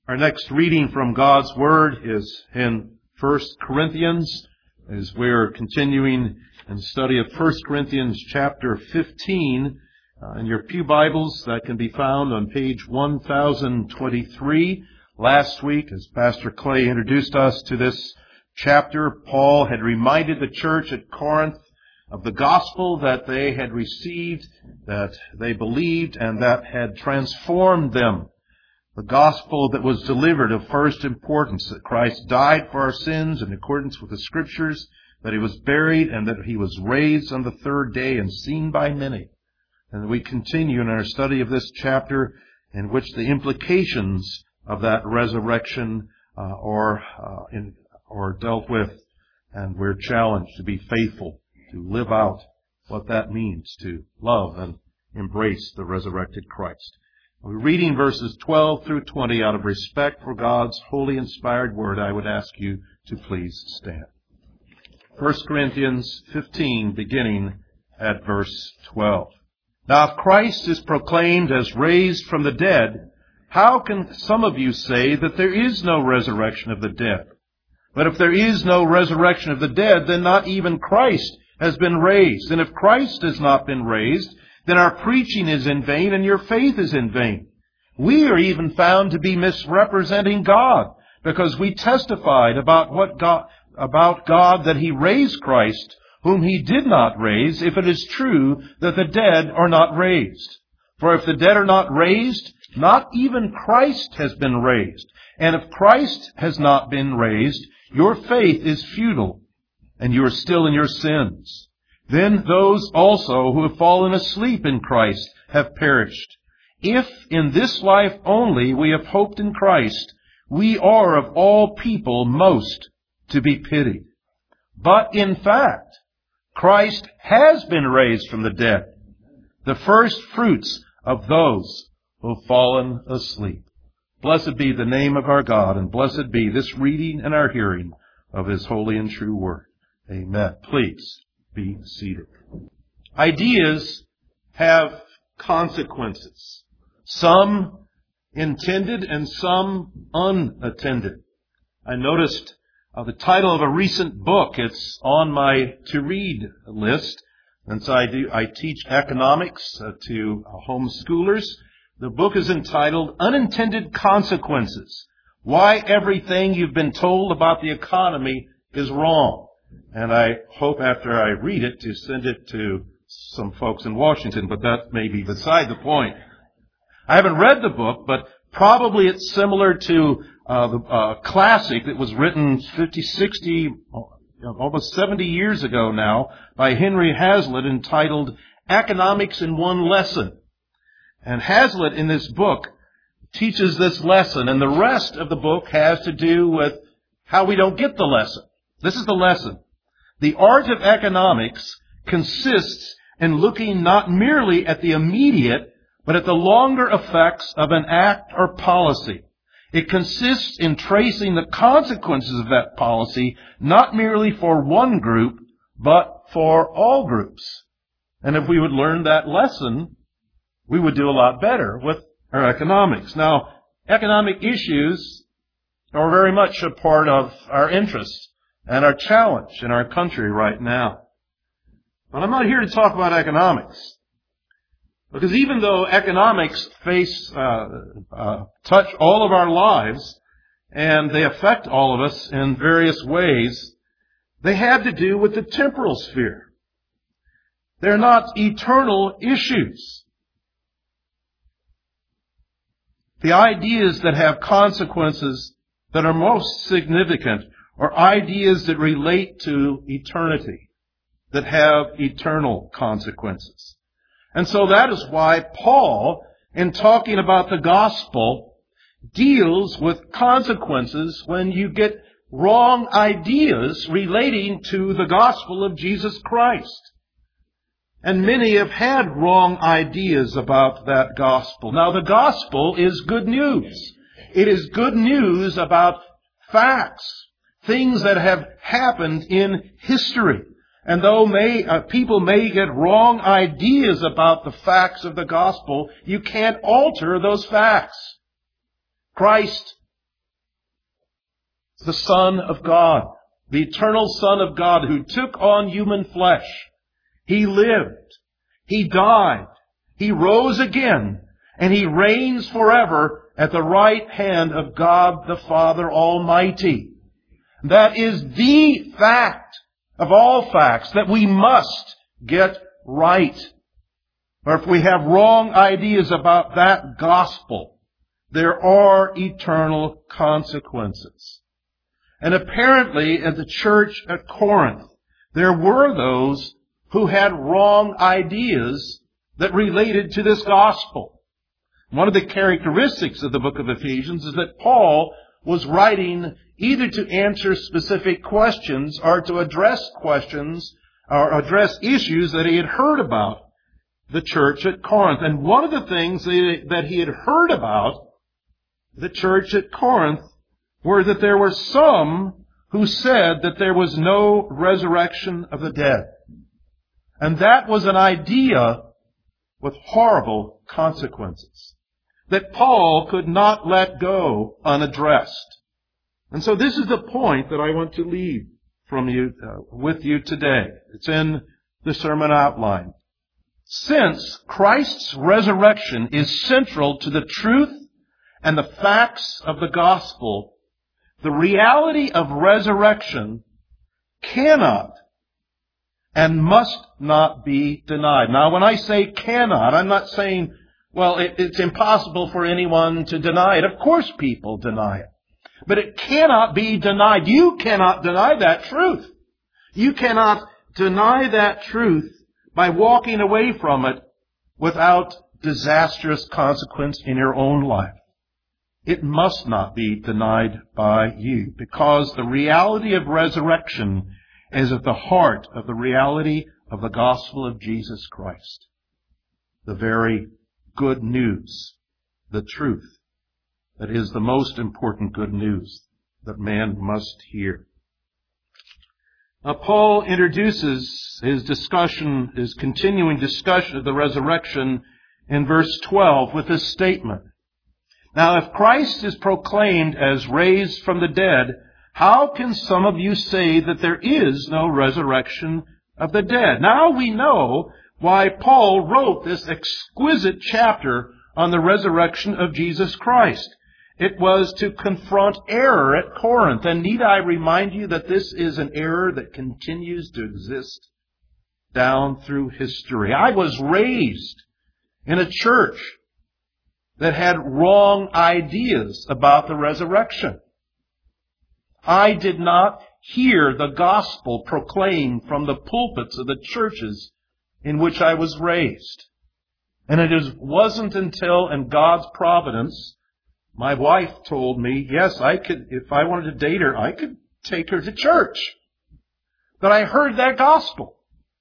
Our next reading from God's Word is in 1 Corinthians, as we're continuing in the study of 1 Corinthians chapter 15. In your pew Bibles, that can be found on page 1023. Last week, as Pastor Clay introduced us to this chapter, Paul had reminded the church at Corinth of the gospel that they had received, that they believed, and that had transformed them. The gospel that was delivered of first importance, that Christ died for our sins in accordance with the Scriptures, that He was buried, and that He was raised on the third day and seen by many. And we continue in our study of this chapter, in which the implications of that resurrection are dealt with, and we're challenged to be faithful, to live out what that means, to love and embrace the resurrected Christ. We're reading verses 12 through 20 out of respect for God's holy inspired word. I would ask you to please stand. 1 Corinthians 15, beginning at verse 12. Now if Christ is proclaimed as raised from the dead, how can some of you say that there is no resurrection of the dead? But if there is no resurrection of the dead, then not even Christ has been raised. And if Christ has not been raised, then our preaching is in vain and your faith is in vain. We are even found to be misrepresenting God, because we testified about God that He raised Christ, whom He did not raise, if it is true that the dead are not raised. For if the dead are not raised, not even Christ has been raised. And if Christ has not been raised, your faith is futile, and you are still in your sins. Then those also who have fallen asleep in Christ have perished. If in this life only we have hoped in Christ, we are of all people most to be pitied. But in fact, Christ has been raised from the dead, the first fruits of those who have fallen asleep. Blessed be the name of our God, and blessed be this reading and our hearing of His holy and true word. Amen. Please be seated. Ideas have consequences, some intended and some unattended. I noticed the title of a recent book. It's on my to-read list. Since I teach economics to homeschoolers. The book is entitled Unintended Consequences: Why Everything You've Been Told About the Economy is Wrong. And I hope after I read it to send it to some folks in Washington, but that may be beside the point. I haven't read the book, but probably it's similar to the classic that was written 50, 60, almost 70 years ago now by Henry Hazlitt, entitled Economics in One Lesson. And Hazlitt in this book teaches this lesson, and the rest of the book has to do with how we don't get the lesson. This is the lesson. The art of economics consists in looking not merely at the immediate, but at the longer effects of an act or policy. It consists in tracing the consequences of that policy, not merely for one group, but for all groups. And if we would learn that lesson, we would do a lot better with our economics. Now, economic issues are very much a part of our interest and our challenge in our country right now. But I'm not here to talk about economics. Because even though economics touch all of our lives, and they affect all of us in various ways, they have to do with the temporal sphere. They're not eternal issues. The ideas that have consequences that are most significant are ideas that relate to eternity, that have eternal consequences. And so that is why Paul, in talking about the gospel, deals with consequences when you get wrong ideas relating to the gospel of Jesus Christ. And many have had wrong ideas about that gospel. Now, the gospel is good news. It is good news about facts, things that have happened in history. And though people may get wrong ideas about the facts of the gospel, you can't alter those facts. Christ the Son of God, the eternal Son of God who took on human flesh. He lived. He died. He rose again. And He reigns forever at the right hand of God the Father Almighty. That is the fact of all facts that we must get right. Or if we have wrong ideas about that gospel, there are eternal consequences. And apparently at the church at Corinth, there were those who had wrong ideas that related to this gospel. One of the characteristics of the book of Ephesians is that Paul was writing either to answer specific questions or to address questions or address issues that he had heard about the church at Corinth. And one of the things that he had heard about the church at Corinth were that there were some who said that there was no resurrection of the dead. And that was an idea with horrible consequences that Paul could not let go unaddressed. And so this is the point that I want to leave with you today. It's in the sermon outline. Since Christ's resurrection is central to the truth and the facts of the gospel, the reality of resurrection cannot and must not be denied. Now, when I say cannot, I'm not saying, well, it's impossible for anyone to deny it. Of course people deny it. But it cannot be denied. You cannot deny that truth. You cannot deny that truth by walking away from it without disastrous consequence in your own life. It must not be denied by you, because the reality of resurrection is at the heart of the reality of the gospel of Jesus Christ. The very good news, the truth, that is the most important good news that man must hear. Now, Paul introduces his continuing discussion of the resurrection in verse 12 with this statement. Now, if Christ is proclaimed as raised from the dead, how can some of you say that there is no resurrection of the dead? Now we know why Paul wrote this exquisite chapter on the resurrection of Jesus Christ. It was to confront error at Corinth. And need I remind you that this is an error that continues to exist down through history. I was raised in a church that had wrong ideas about the resurrection. I did not hear the gospel proclaimed from the pulpits of the churches in which I was raised. And it wasn't until, in God's providence, my wife told me, yes, I could, if I wanted to date her, I could take her to church. But I heard that gospel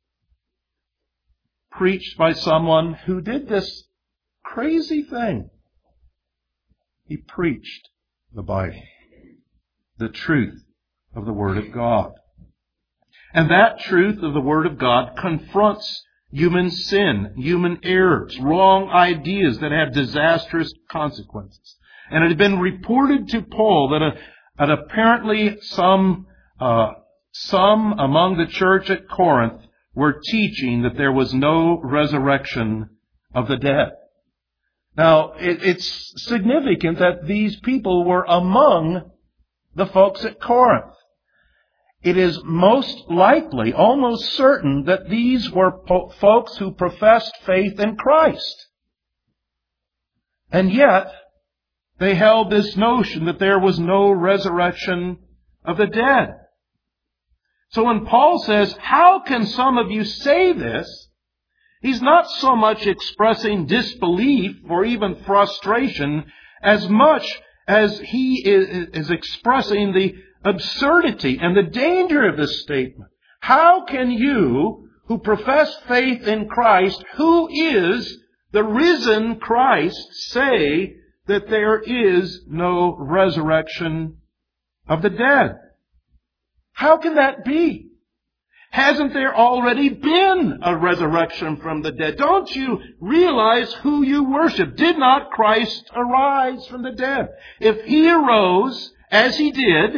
preached by someone who did this crazy thing. He preached the Bible, the truth of the Word of God. And that truth of the Word of God confronts human sin, human errors, wrong ideas that have disastrous consequences. And it had been reported to Paul that apparently some among the church at Corinth were teaching that there was no resurrection of the dead. Now, it's significant that these people were among the folks at Corinth. It is most likely, almost certain, that these were folks who professed faith in Christ. And yet, they held this notion that there was no resurrection of the dead. So when Paul says, how can some of you say this? He's not so much expressing disbelief or even frustration as much as he is expressing the absurdity and the danger of this statement. How can you, who profess faith in Christ, who is the risen Christ, say that there is no resurrection of the dead? How can that be? Hasn't there already been a resurrection from the dead? Don't you realize who you worship? Did not Christ arise from the dead? If He arose, as He did,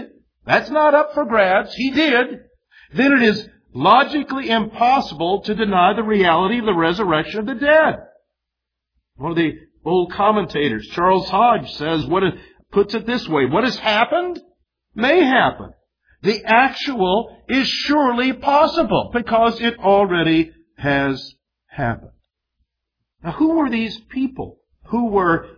that's not up for grabs, He did, then it is logically impossible to deny the reality of the resurrection of the dead. One of the old commentators, Charles Hodge, puts it this way: what has happened may happen. The actual is surely possible because it already has happened. Now, who were these people who were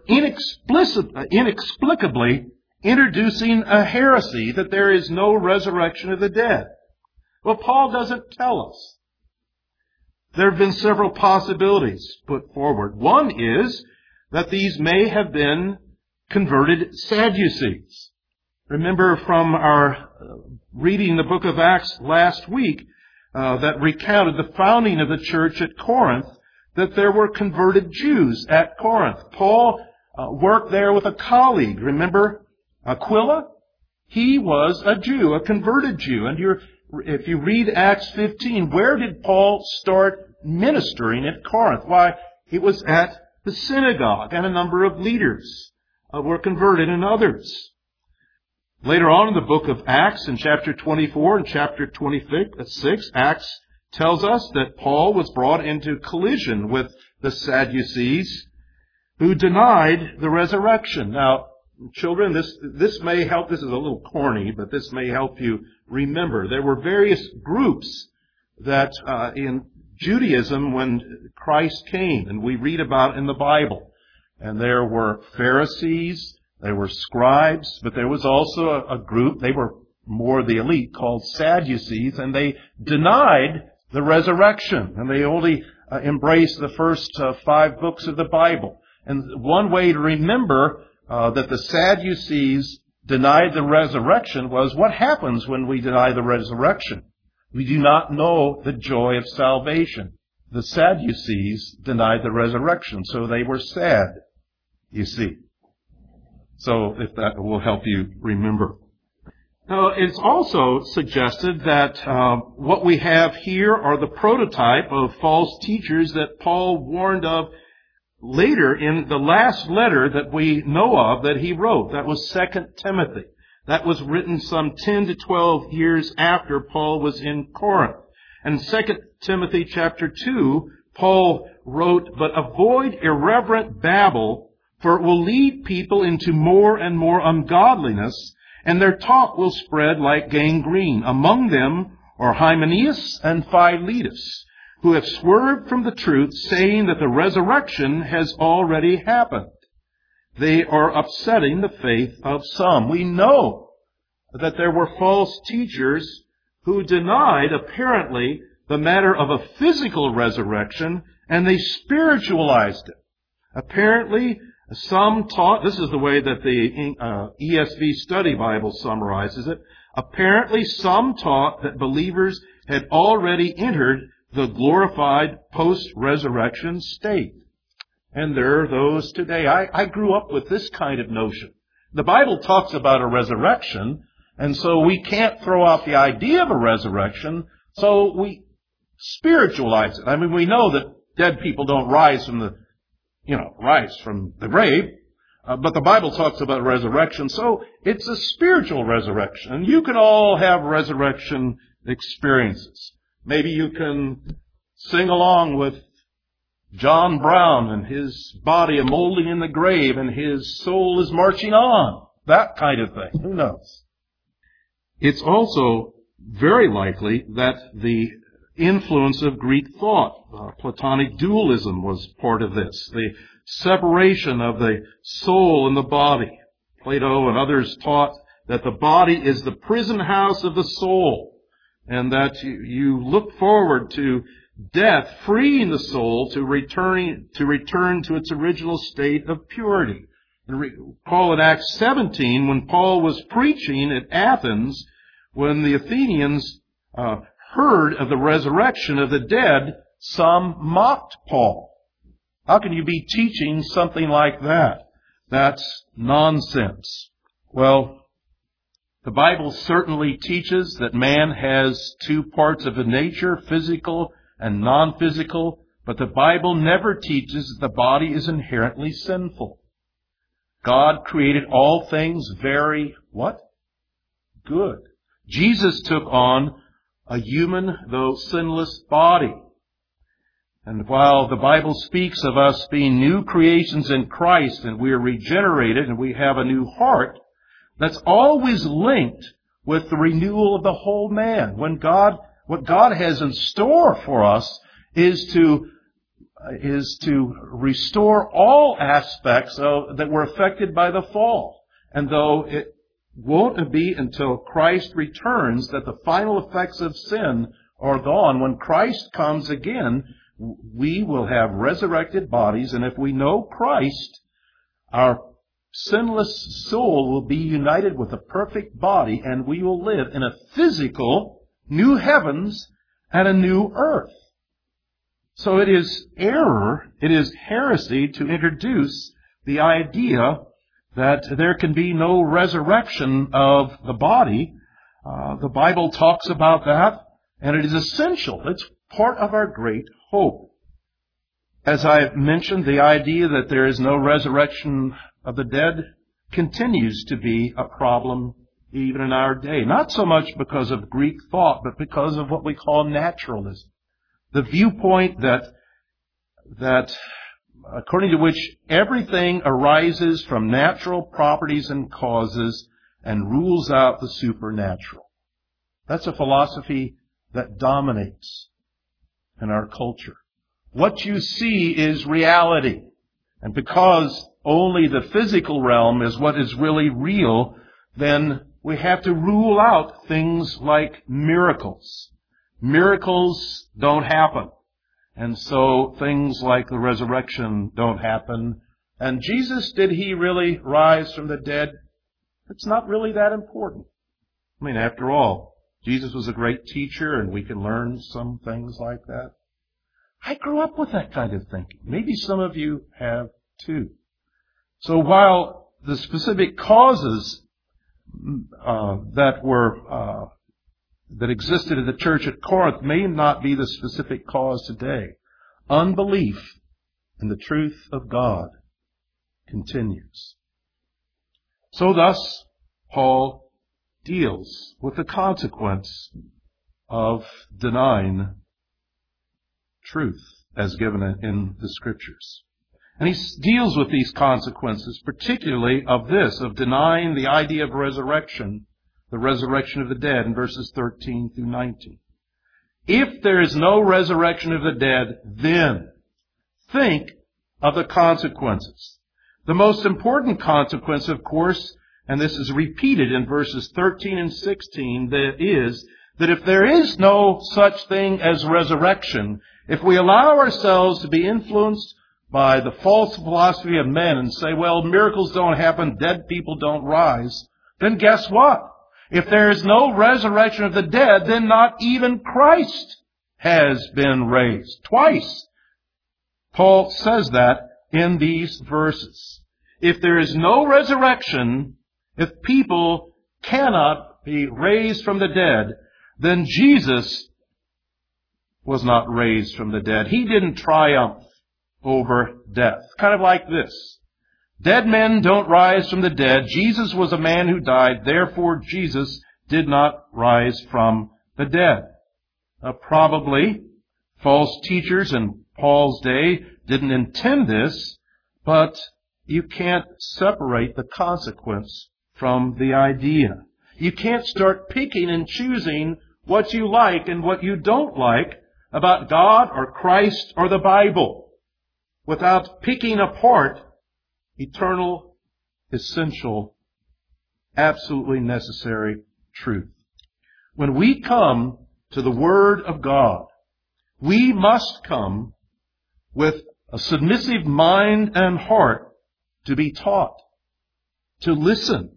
inexplicably introducing a heresy that there is no resurrection of the dead? Well, Paul doesn't tell us. There have been several possibilities put forward. One is that these may have been converted Sadducees. Remember from our reading the book of Acts last week that recounted the founding of the church at Corinth, that there were converted Jews at Corinth. Paul worked there with a colleague. Remember Aquila? He was a Jew, a converted Jew. And if you read Acts 15, where did Paul start ministering at Corinth? Why, it was at the synagogue, and a number of leaders were converted, and others. Later on in the book of Acts, in chapter 24 and chapter 26, Acts tells us that Paul was brought into collision with the Sadducees who denied the resurrection. Now, children, this may help. This is a little corny, but this may help you remember. There were various groups that in Judaism when Christ came, and we read about in the Bible. And there were Pharisees, there were scribes, but there was also a group, they were more the elite, called Sadducees, and they denied the resurrection, and they only embraced the first 5 books of the Bible. And one way to remember that the Sadducees denied the resurrection was, what happens when we deny the resurrection? We do not know the joy of salvation. The Sadducees denied the resurrection, so they were sad, you see. So if that will help you remember. Now, it's also suggested that what we have here are the prototype of false teachers that Paul warned of later in the last letter that we know of that he wrote. That was 2 Timothy. That was written some 10 to 12 years after Paul was in Corinth. And 2 Timothy chapter 2, Paul wrote, "But avoid irreverent babble, for it will lead people into more and more ungodliness, and their talk will spread like gangrene. Among them are Hymenaeus and Philetus, who have swerved from the truth, saying that the resurrection has already happened. They are upsetting the faith of some." We know that there were false teachers who denied, apparently, the matter of a physical resurrection, and they spiritualized it. Apparently, some taught, this is the way that the ESV Study Bible summarizes it, apparently some taught that believers had already entered the glorified post-resurrection state. And there are those today. I grew up with this kind of notion. The Bible talks about a resurrection, and so we can't throw out the idea of a resurrection, so we spiritualize it. I mean, we know that dead people don't rise from the grave, but the Bible talks about resurrection, so it's a spiritual resurrection. And you can all have resurrection experiences. Maybe you can sing along with John Brown and his body molding in the grave and his soul is marching on. That kind of thing. Who knows? It's also very likely that the influence of Greek thought, Platonic dualism, was part of this. The separation of the soul and the body. Plato and others taught that the body is the prison house of the soul, and that you look forward to death, freeing the soul to return to its original state of purity. And recall in Acts 17, when Paul was preaching at Athens, when the Athenians heard of the resurrection of the dead, some mocked Paul. How can you be teaching something like that? That's nonsense. Well, the Bible certainly teaches that man has 2 parts of a nature, physical and non-physical, but the Bible never teaches that the body is inherently sinful. God created all things very, what? good. Jesus took on a human, though sinless, body. And while the Bible speaks of us being new creations in Christ and we are regenerated and we have a new heart, that's always linked with the renewal of the whole man. What God has in store for us is to restore all aspects that were affected by the fall. And though it won't be until Christ returns that the final effects of sin are gone, when Christ comes again, we will have resurrected bodies, and if we know Christ, our sinless soul will be united with a perfect body, and we will live in a physical new heavens and a new earth. So it is error, it is heresy to introduce the idea that there can be no resurrection of the body. The Bible talks about that, and it is essential. It's part of our great hope. As I mentioned, the idea that there is no resurrection of the dead continues to be a problem even in our day. Not so much because of Greek thought, but because of what we call naturalism. The viewpoint that according to which everything arises from natural properties and causes and rules out the supernatural. That's a philosophy that dominates in our culture. What you see is reality. And because only the physical realm is what is really real, then we have to rule out things like miracles. Miracles don't happen. And so things like the resurrection don't happen. And Jesus, did he really rise from the dead? It's not really that important. I mean, after all, Jesus was a great teacher and we can learn some things like that. I grew up with that kind of thinking. Maybe some of you have too. So while the specific causes that existed in the church at Corinth may not be the specific cause today, unbelief in the truth of God continues. So thus, Paul deals with the consequence of denying truth as given in the Scriptures. And he deals with these consequences, particularly of denying the idea of resurrection, the resurrection of the dead, in verses 13 through 19. If there is no resurrection of the dead, then think of the consequences. The most important consequence, of course, and this is repeated in verses 13 and 16, that is that if there is no such thing as resurrection, if we allow ourselves to be influenced by the false philosophy of men and say, well, miracles don't happen, dead people don't rise, then guess what? If there is no resurrection of the dead, then not even Christ has been raised. Twice, Paul says that in these verses. If there is no resurrection, if people cannot be raised from the dead, then Jesus was not raised from the dead. He didn't triumph over death. Kind of like this. Dead men don't rise from the dead. Jesus was a man who died. Therefore, Jesus did not rise from the dead. Probably false teachers in Paul's day didn't intend this, but you can't separate the consequence from the idea. You can't start picking and choosing what you like and what you don't like about God or Christ or the Bible without picking apart eternal, essential, absolutely necessary truth. When we come to the Word of God, we must come with a submissive mind and heart to be taught, to listen,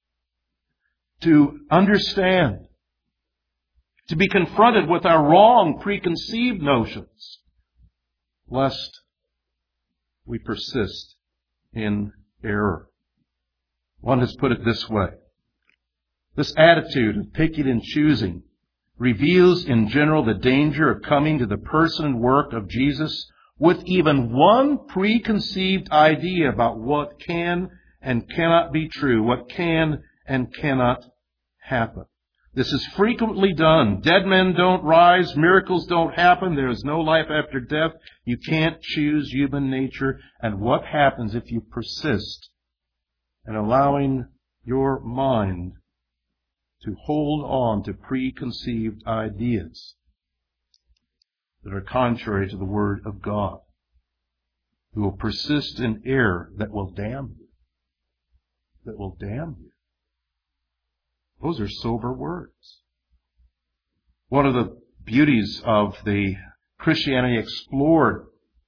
to understand, to be confronted with our wrong preconceived notions, lest we persist in error. One has put it this way. This attitude of picking and choosing reveals in general the danger of coming to the person and work of Jesus with even one preconceived idea about what can and cannot be true, what can and cannot happen. This is frequently done. Dead men don't rise. Miracles don't happen. There is no life after death. You can't choose human nature. And what happens if you persist in allowing your mind to hold on to preconceived ideas that are contrary to the Word of God? You will persist in error that will damn you. That will damn you. Those are sober words. One of the beauties of the Christianity Explored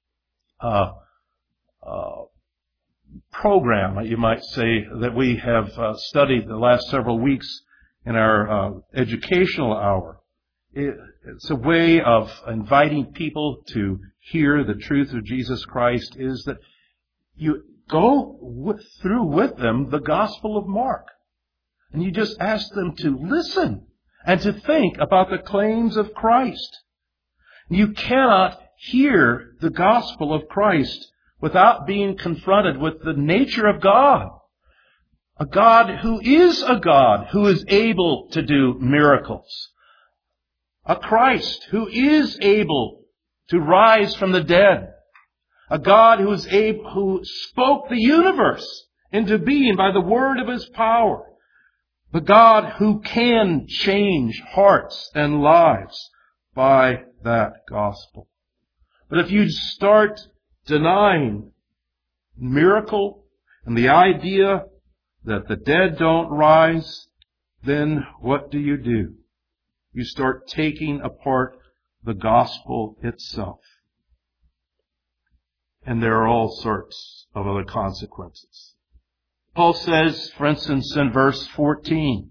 program, you might say, that we have studied the last several weeks in our educational hour. It's a way of inviting people to hear the truth of Jesus Christ, is that you go through with them the Gospel of Mark. And you just ask them to listen and to think about the claims of Christ. You cannot hear the gospel of Christ without being confronted with the nature of God. A God who is able to do miracles. A Christ who is able to rise from the dead. A God who spoke the universe into being by the word of His power. The God who can change hearts and lives by that gospel. But if you start denying miracle and the idea that the dead don't rise, then what do? You start taking apart the gospel itself. And there are all sorts of other consequences. Paul says, for instance, in verse 14,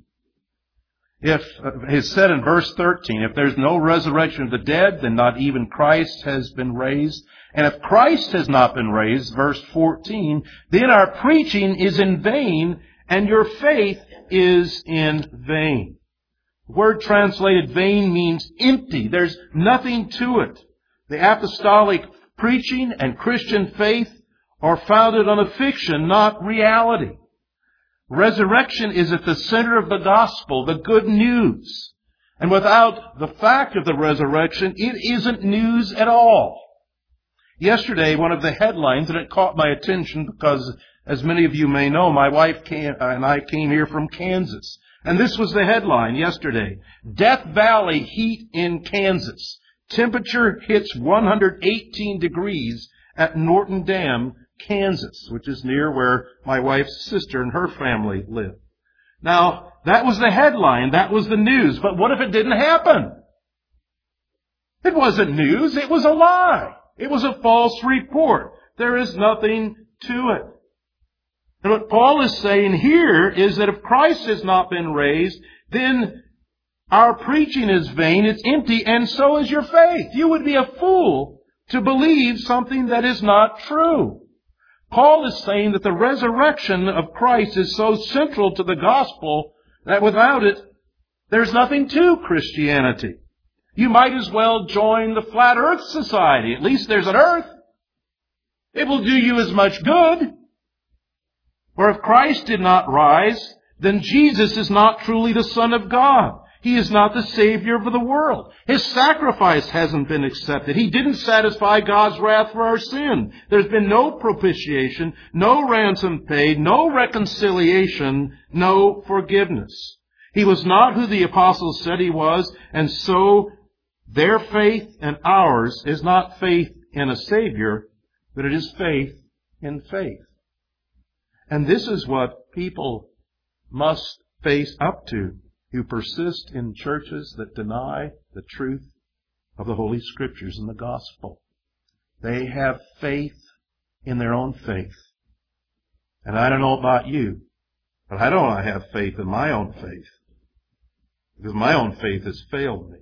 it's said in verse 13, if there's no resurrection of the dead, then not even Christ has been raised. And if Christ has not been raised, verse 14, then our preaching is in vain and your faith is in vain. The word translated vain means empty. There's nothing to it. The apostolic preaching and Christian faith are founded on a fiction, not reality. Resurrection is at the center of the gospel, the good news. And without the fact of the resurrection, it isn't news at all. Yesterday, one of the headlines, and it caught my attention because, as many of you may know, my wife and I came here from Kansas. And this was the headline yesterday. Death Valley heat in Kansas. Temperature hits 118 degrees at Norton Dam, Kansas, which is near where my wife's sister and her family live. Now, that was the headline. That was the news. But what if it didn't happen? It wasn't news. It was a lie. It was a false report. There is nothing to it. And what Paul is saying here is that if Christ has not been raised, then our preaching is vain, it's empty, and so is your faith. You would be a fool to believe something that is not true. Paul is saying that the resurrection of Christ is so central to the gospel that without it, there's nothing to Christianity. You might as well join the Flat Earth Society. At least there's an earth. It will do you as much good. For if Christ did not rise, then Jesus is not truly the Son of God. He is not the Savior of the world. His sacrifice hasn't been accepted. He didn't satisfy God's wrath for our sin. There's been no propitiation, no ransom paid, no reconciliation, no forgiveness. He was not who the apostles said He was, and so their faith and ours is not faith in a Savior, but it is faith in faith. And this is what people must face up to who persist in churches that deny the truth of the Holy Scriptures and the gospel. They have faith in their own faith. And I don't know about you, but I don't have faith in my own faith, because my own faith has failed me.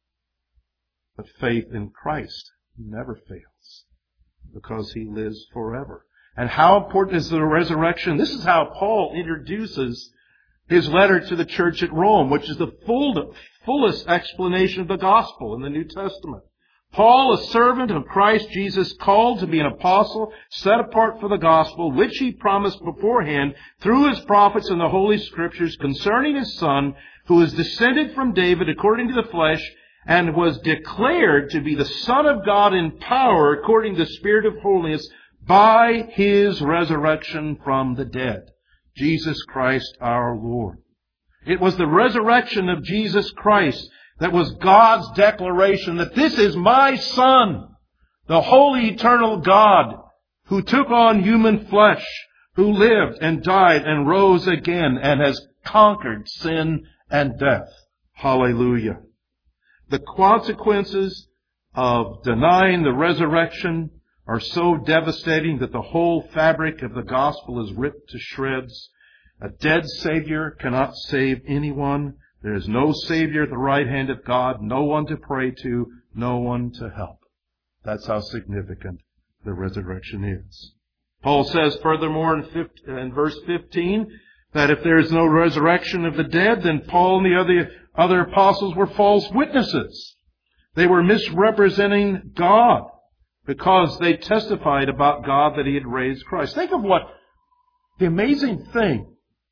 But faith in Christ never fails, because He lives forever. And how important is the resurrection? This is how Paul introduces his letter to the church at Rome, which is the fullest explanation of the gospel in the New Testament. Paul, a servant of Christ Jesus, called to be an apostle, set apart for the gospel, which he promised beforehand through his prophets in the Holy Scriptures concerning his Son, who is descended from David according to the flesh, and was declared to be the Son of God in power according to the Spirit of holiness by his resurrection from the dead, Jesus Christ our Lord. It was the resurrection of Jesus Christ that was God's declaration that this is my Son, the holy eternal God, who took on human flesh, who lived and died and rose again and has conquered sin and death. Hallelujah. The consequences of denying the resurrection are so devastating that the whole fabric of the gospel is ripped to shreds. A dead Savior cannot save anyone. There is no Savior at the right hand of God, no one to pray to, no one to help. That's how significant the resurrection is. Paul says furthermore in verse 15 that if there is no resurrection of the dead, then Paul and the other apostles were false witnesses. They were misrepresenting God because they testified about God that He had raised Christ. Think of what the amazing thing.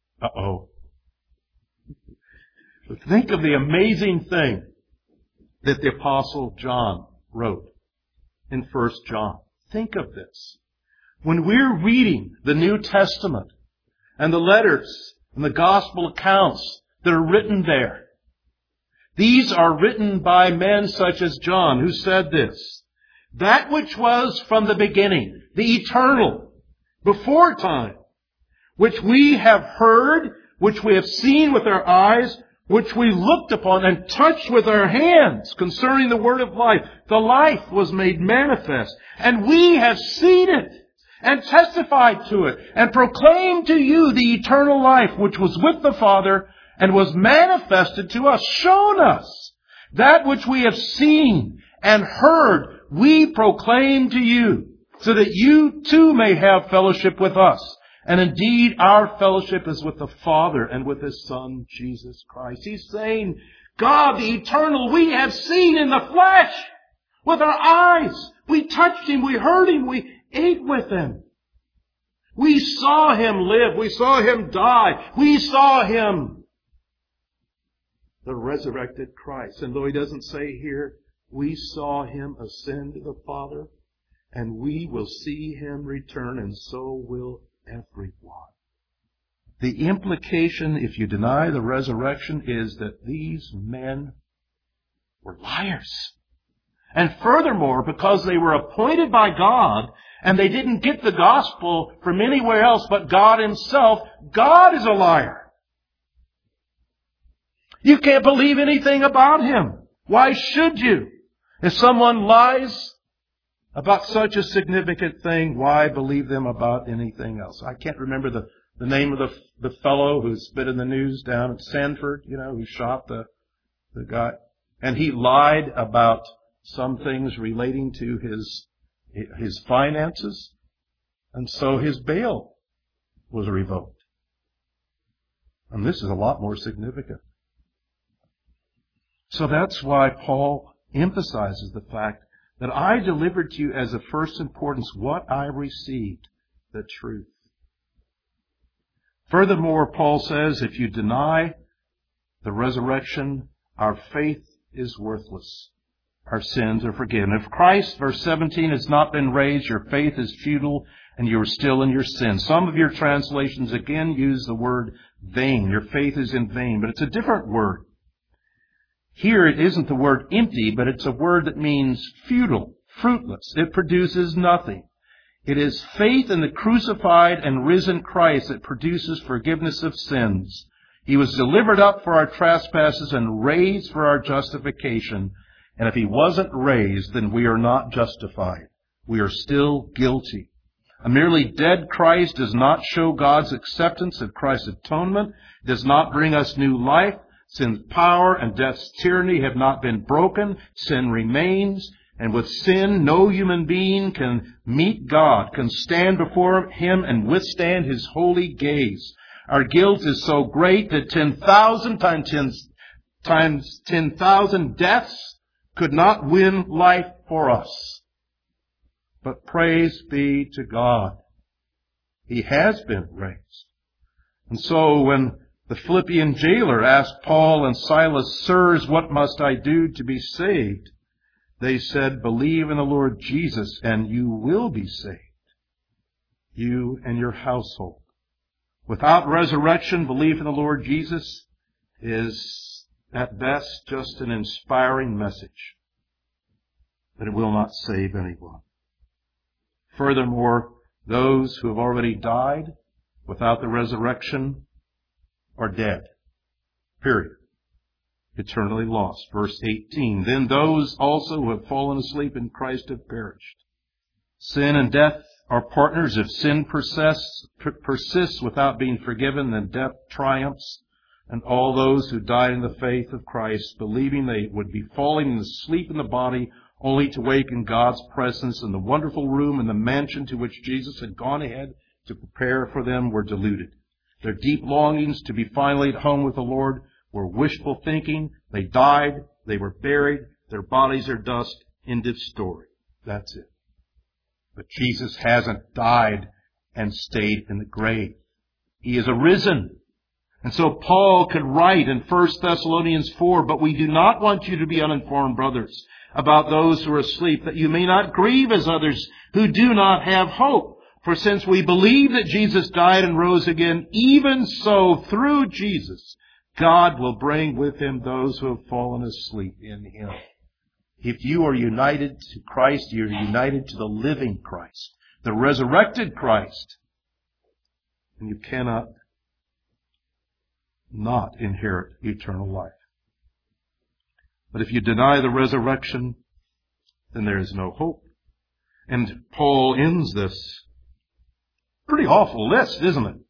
Think of the amazing thing that the Apostle John wrote in 1 John. Think of this. When we're reading the New Testament and the letters and the gospel accounts that are written there, these are written by men such as John, who said this: that which was from the beginning, the eternal, before time, which we have heard, which we have seen with our eyes, which we looked upon and touched with our hands concerning the word of life. The life was made manifest, and we have seen it and testified to it and proclaimed to you the eternal life which was with the Father and was manifested to us, shown us. That which we have seen and heard, we proclaim to you, so that you too may have fellowship with us. And indeed, our fellowship is with the Father and with His Son, Jesus Christ. He's saying, God, the eternal, we have seen in the flesh, with our eyes. We touched Him, we heard Him, we ate with Him. We saw Him live, we saw Him die, we saw Him, the resurrected Christ. And though He doesn't say here, we saw Him ascend to the Father, and we will see Him return, and so will everyone. The implication, if you deny the resurrection, is that these men were liars. And furthermore, because they were appointed by God, and they didn't get the gospel from anywhere else but God Himself, God is a liar. You can't believe anything about Him. Why should you? If someone lies about such a significant thing, why believe them about anything else? I can't remember the name of the fellow who's been in the news down at Sanford, who shot the guy. And he lied about some things relating to his finances. And so his bail was revoked. And this is a lot more significant. So that's why Paul emphasizes the fact that I delivered to you as of first importance what I received, the truth. Furthermore, Paul says, if you deny the resurrection, our faith is worthless. Our sins are forgiven. If Christ, verse 17, has not been raised, your faith is futile and you are still in your sins. Some of your translations again use the word vain. Your faith is in vain, but it's a different word. Here it isn't the word empty, but it's a word that means futile, fruitless. It produces nothing. It is faith in the crucified and risen Christ that produces forgiveness of sins. He was delivered up for our trespasses and raised for our justification. And if He wasn't raised, then we are not justified. We are still guilty. A merely dead Christ does not show God's acceptance of Christ's atonement, does not bring us new life. Sin's power and death's tyranny have not been broken. Sin remains. And with sin, no human being can meet God, can stand before Him and withstand His holy gaze. Our guilt is so great that 10,000 times 10,000 deaths could not win life for us. But praise be to God, He has been raised. And so when the Philippian jailer asked Paul and Silas, "Sirs, what must I do to be saved?" they said, "Believe in the Lord Jesus, and you will be saved, you and your household." Without resurrection, belief in the Lord Jesus is at best just an inspiring message, but it will not save anyone. Furthermore, those who have already died without the resurrection are dead. Period. Eternally lost. Verse 18, "Then those also who have fallen asleep in Christ have perished. Sin and death are partners. If sin persists without being forgiven, then death triumphs. And all those who died in the faith of Christ, believing they would be falling asleep in the body, only to wake in God's presence in the wonderful room in the mansion to which Jesus had gone ahead to prepare for them, were deluded. Their deep longings to be finally at home with the Lord were wishful thinking. They died. They were buried. Their bodies are dust. End of story. That's it. But Jesus hasn't died and stayed in the grave. He is arisen. And so Paul could write in 1 Thessalonians 4, "But we do not want you to be uninformed, brothers, about those who are asleep, that you may not grieve as others who do not have hope. For since we believe that Jesus died and rose again, even so through Jesus, God will bring with Him those who have fallen asleep in Him." If you are united to Christ, you're united to the living Christ, the resurrected Christ. And you cannot not inherit eternal life. But if you deny the resurrection, then there is no hope. And Paul ends this pretty awful list, isn't it?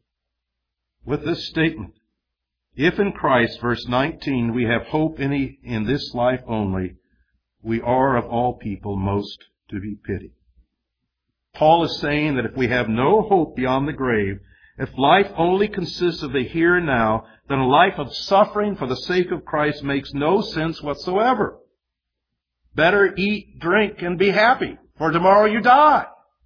With this statement: "If in Christ," verse 19, "we have hope in this life only, we are of all people most to be pitied." Paul is saying that if we have no hope beyond the grave, if life only consists of the here and now, then a life of suffering for the sake of Christ makes no sense whatsoever. Better eat, drink, and be happy, for tomorrow you die.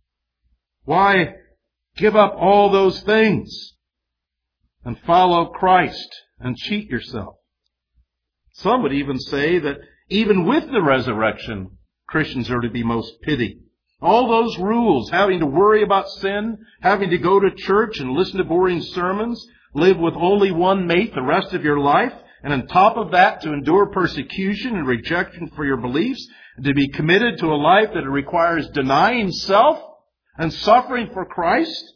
Why give up all those things and follow Christ and cheat yourself? Some would even say that even with the resurrection, Christians are to be most pitied. All those rules, having to worry about sin, having to go to church and listen to boring sermons, live with only one mate the rest of your life, and on top of that, to endure persecution and rejection for your beliefs, and to be committed to a life that requires denying self and suffering for Christ.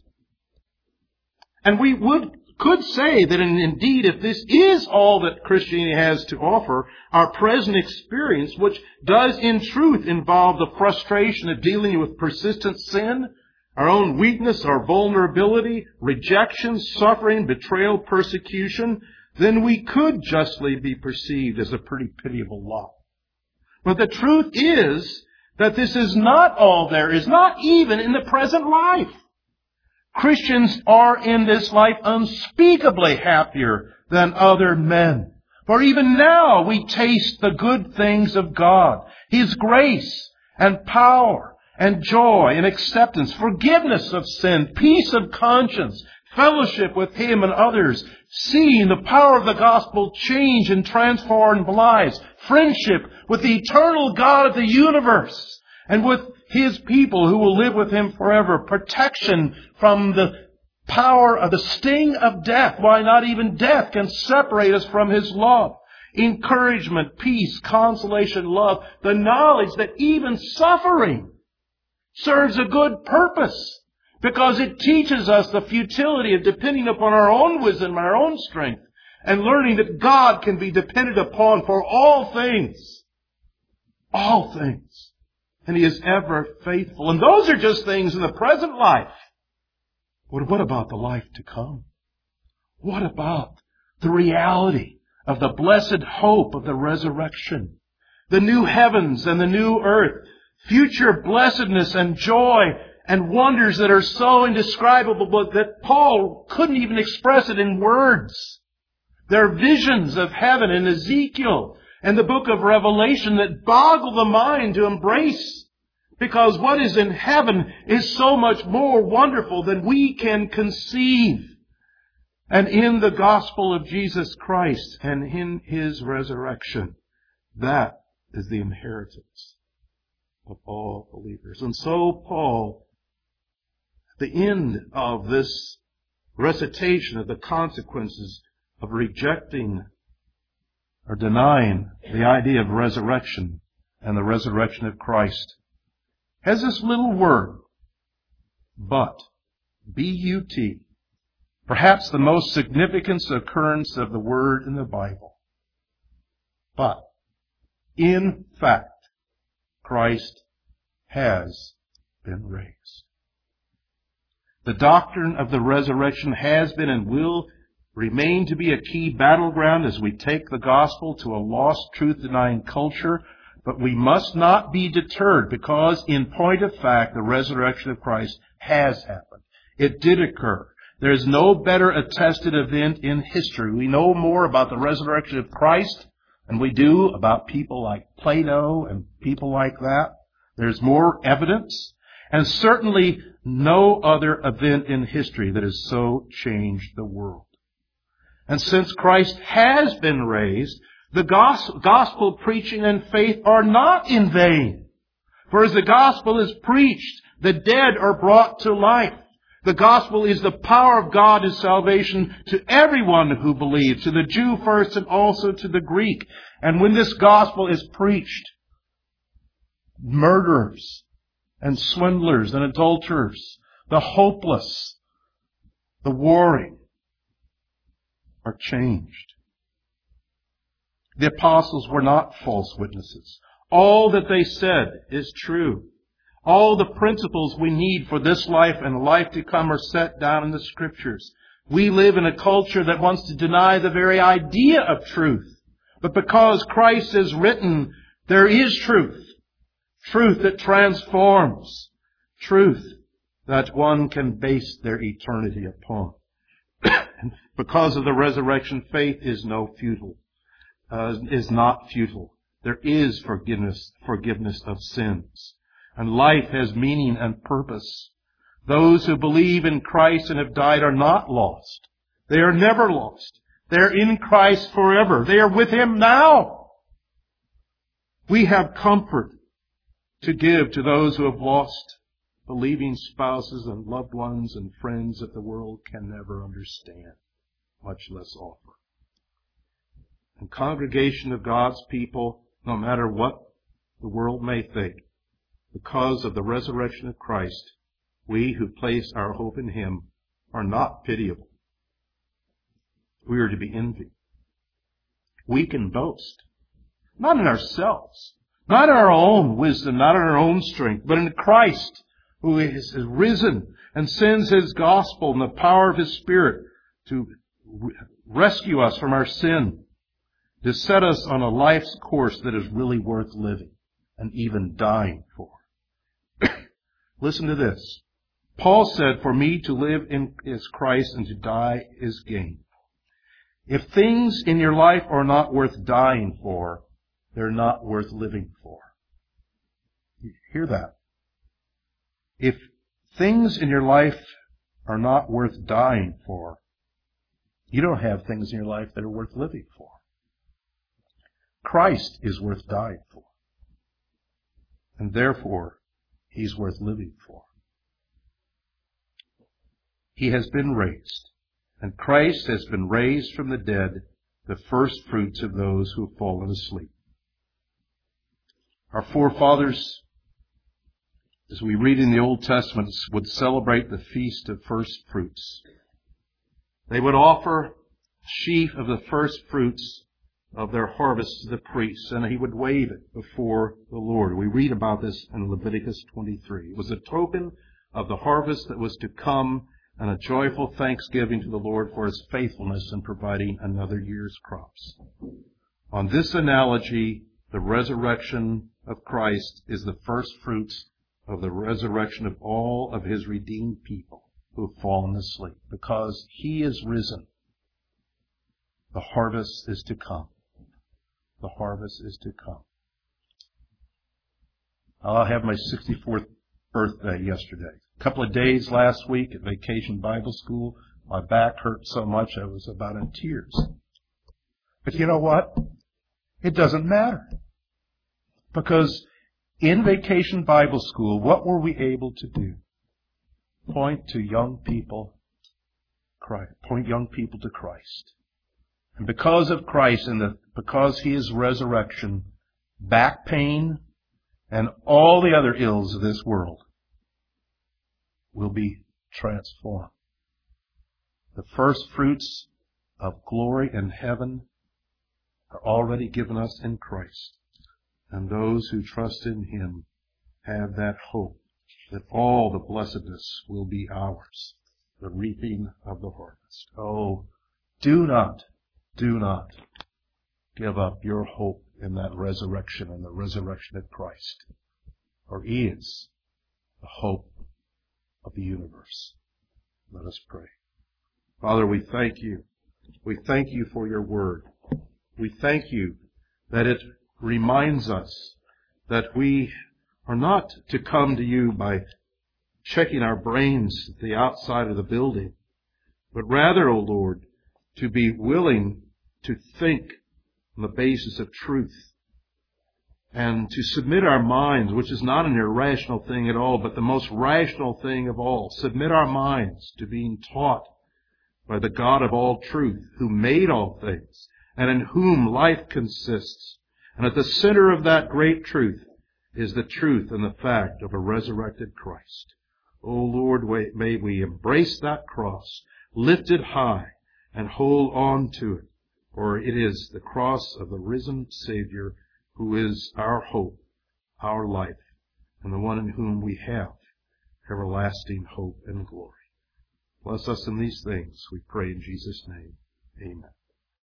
And we could say that indeed, if this is all that Christianity has to offer, our present experience, which does in truth involve the frustration of dealing with persistent sin, our own weakness, our vulnerability, rejection, suffering, betrayal, persecution, then we could justly be perceived as a pretty pitiable lot. But the truth is that this is not all there is, not even in the present life. Christians are in this life unspeakably happier than other men. For even now we taste the good things of God, His grace and power and joy and acceptance, forgiveness of sin, peace of conscience, fellowship with Him and others, seeing the power of the gospel change and transform lives, friendship with the eternal God of the universe, and with His people who will live with Him forever, protection from the power of the sting of death. Why, not even death can separate us from His love. Encouragement, peace, consolation, love, the knowledge that even suffering serves a good purpose, because it teaches us the futility of depending upon our own wisdom and our own strength, and learning that God can be depended upon for all things. All things. And He is ever faithful. And those are just things in the present life. But what about the life to come? What about the reality of the blessed hope of the resurrection? The new heavens and the new earth. Future blessedness and joy and wonders that are so indescribable that Paul couldn't even express it in words. There are visions of heaven in Ezekiel and the book of Revelation that boggle the mind to embrace. Because what is in heaven is so much more wonderful than we can conceive. And in the gospel of Jesus Christ and in His resurrection, that is the inheritance of all believers. And so Paul, at the end of this recitation of the consequences of rejecting or denying the idea of resurrection and the resurrection of Christ, has this little word, but, B-U-T, perhaps the most significant occurrence of the word in the Bible. But, in fact, Christ has been raised. The doctrine of the resurrection has been and will remain to be a key battleground as we take the gospel to a lost, truth-denying culture. But we must not be deterred because, in point of fact, the resurrection of Christ has happened. It did occur. There is no better attested event in history. We know more about the resurrection of Christ than we do about people like Plato and people like that. There's more evidence. And certainly no other event in history that has so changed the world. And since Christ has been raised, the gospel preaching and faith are not in vain. For as the gospel is preached, the dead are brought to life. The gospel is the power of God to salvation to everyone who believes, to the Jew first and also to the Greek. And when this gospel is preached, murderers and swindlers and adulterers, the hopeless, the warring, are changed. The apostles were not false witnesses. All that they said is true. All the principles we need for this life and the life to come are set down in the Scriptures. We live in a culture that wants to deny the very idea of truth. But because Christ has written, there is truth. Truth that transforms. Truth that one can base their eternity upon. And because of the resurrection, faith is not futile. There is forgiveness of sins. And life has meaning and purpose. Those who believe in Christ and have died are not lost. They are never lost. They are in Christ forever. They are with Him now. We have comfort to give to those who have lost believing spouses and loved ones and friends that the world can never understand, much less offer. And congregation of God's people, no matter what the world may think, because of the resurrection of Christ, we who place our hope in Him are not pitiable. We are to be envied. We can boast, not in ourselves, not in our own wisdom, not in our own strength, but in Christ, who is risen and sends His gospel and the power of His Spirit to rescue us from our sin, to set us on a life's course that is really worth living and even dying for. Listen to this. Paul said, "For me to live is Christ and to die is gain." If things in your life are not worth dying for, they're not worth living for. You hear that? If things in your life are not worth dying for, you don't have things in your life that are worth living for. Christ is worth dying for. And therefore, He's worth living for. He has been raised, and Christ has been raised from the dead, the first fruits of those who have fallen asleep. Our forefathers, as we read in the Old Testament, would celebrate the feast of first fruits. They would offer a sheaf of the first fruits of their harvest to the priest, and he would wave it before the Lord. We read about this in Leviticus 23. It was a token of the harvest that was to come and a joyful thanksgiving to the Lord for His faithfulness in providing another year's crops. On this analogy, the resurrection of Christ is the first fruits of the resurrection of all of His redeemed people who have fallen asleep. Because He is risen, the harvest is to come. the harvest is to come. I had my 64th birthday yesterday. A couple of days last week at Vacation Bible School, my back hurt so much I was about in tears. But you know what? It doesn't matter. Because in Vacation Bible School, what were we able to do? Point young people to Christ. And because of Christ and because He is resurrection, back pain and all the other ills of this world will be transformed. The first fruits of glory in heaven are already given us in Christ. And those who trust in Him have that hope that all the blessedness will be ours, the reaping of the harvest. Oh, do not give up your hope in that resurrection and the resurrection of Christ, for He is the hope of the universe. Let us pray. Father, we thank You. We thank You for Your word. We thank You that it reminds us that we are not to come to You by checking our brains at the outside of the building, but rather, O Lord, to be willing to think on the basis of truth and to submit our minds, which is not an irrational thing at all, but the most rational thing of all. Submit our minds to being taught by the God of all truth, who made all things and in whom life consists. And at the center of that great truth is the truth and the fact of a resurrected Christ. O Lord, may we embrace that cross, lift it high, and hold on to it. For it is the cross of the risen Savior who is our hope, our life, and the one in whom we have everlasting hope and glory. Bless us in these things, we pray in Jesus' name. Amen.